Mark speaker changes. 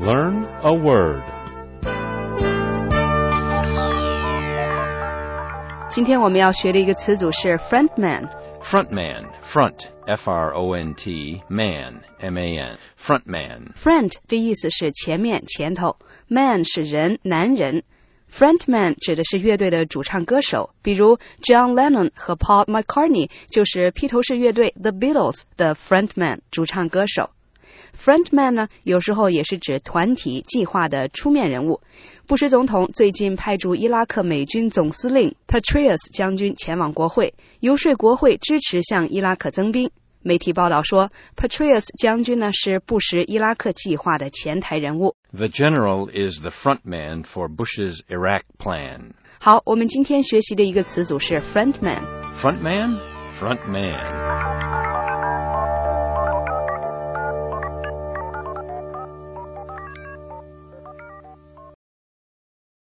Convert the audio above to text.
Speaker 1: Learn a word.
Speaker 2: 今天我们要学的一个词组是 frontman.
Speaker 1: Frontman, front, F-R-O-N-T, man, M-A-N, frontman.
Speaker 2: Front 的意思是前面、前头， man 是人、男人。Frontman 指的是乐队的主唱歌手，比如 John Lennon 和 Paul McCartney 就是披头士乐队 The Beatles 的 frontman 主唱歌手。Frontman 呢，有时候也是指团体计划的出面人物。布什总统最近派驻伊拉克美军总司令 Petraeus 将军前往国会，游说国会支持向伊拉克增兵。媒体报道说 Petraeus 将军呢是布什伊拉克计划的前台人物。
Speaker 1: The general is the frontman for Bush's Iraq plan.
Speaker 2: 好，我们今天学习的一个词组是 frontman.
Speaker 1: Frontman? Frontman.